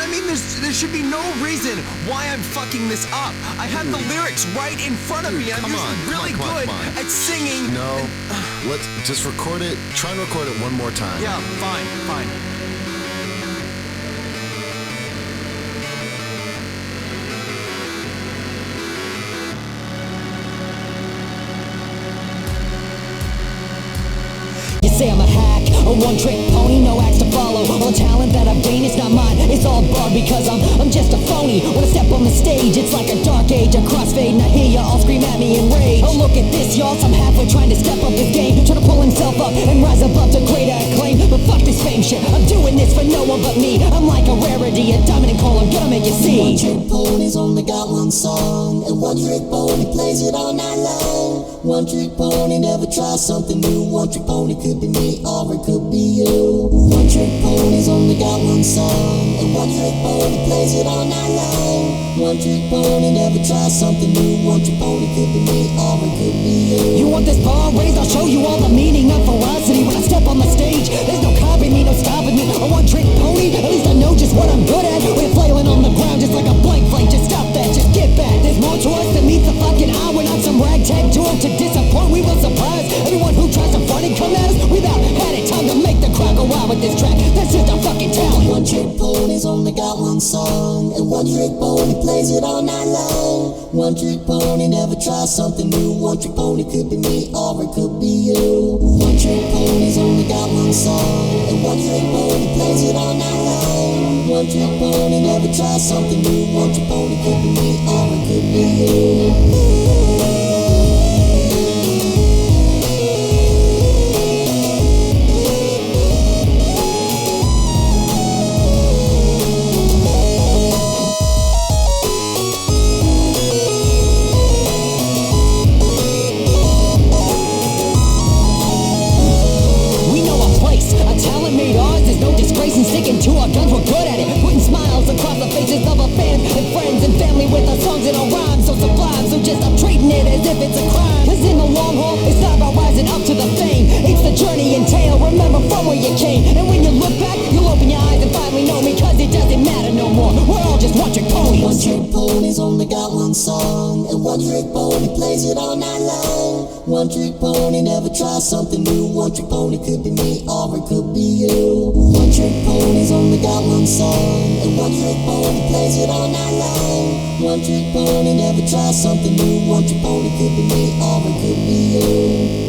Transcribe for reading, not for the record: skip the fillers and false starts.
I mean, there should be no reason why I'm fucking this up. I have the lyrics right in front of me. I'm usually really good at singing. No, let's just record it. Try and record it one more time. Yeah, fine. You say I'm a hack, a one-trick pony, no acts to follow. All the talent that I've gained is not mine, it's all borrowed because I'm just a phony. When I step on the stage, it's like a dark age, a crossfade, and I hear ya all scream at me in rage. Oh, look at this, y'all, so I'm halfway trying to step up his game, trying to pull himself up and rise above to greater acclaim. But fuck this fame shit, I'm doing this for no one but me. I'm like a rarity, a diamond in coal, I'm gonna make you see. One-trick pony's only got one song, and one-trick pony plays it all night long. One-trick pony never tries something new. One-trick pony could be me or it could be you. One-trick pony's only got one song, and one-trick pony plays it all night long. One-trick pony never tries something new. One-trick pony could be me or it could be you. You want this bar raised? I'll show you all the meaning of ferocity. When I step on the stage, there's no copying me, no stopping me. A one-trick pony, at least I know just what I'm good at. We're flailing on the ground just like a blank flake. Just stop that, just get back. There's more to us than meets the fucking eye. We're not some ragtag duo to disappoint. We will surprise everyone who tries to front and come at us. Without had it time to make the crowd go wild with this track. That's just our fucking talent. One-trick pony's only got one song, and one-trick pony plays it all night long. One-trick pony never tries something new. One-trick pony could be me or it could be you. One-trick pony's only got one song, and one-trick pony plays it all night long. One-trick pony never tries something new. One-trick pony could be me or it could be you. Sticking to our guns, we're good at it. Putting smiles across the faces of our fans and friends and family with our songs and our rhymes so sublime. So just stop treating it as if it's a crime. Cause in the long haul, it's not about rising up to the fame. It's the journey entail, remember from where you came. And when you look back, you'll open your eyes and finally know me. Cause it doesn't matter no more, we're all just one-trick ponies. One-trick pony's only got one song, and one-trick pony plays it all night long. One-trick pony never tries something new. One-trick pony could be me or it could be you. One-trick pony's only got one song, and one-trick pony plays it all night long. One-trick pony never tries something new. One-trick pony could be me or it could be you.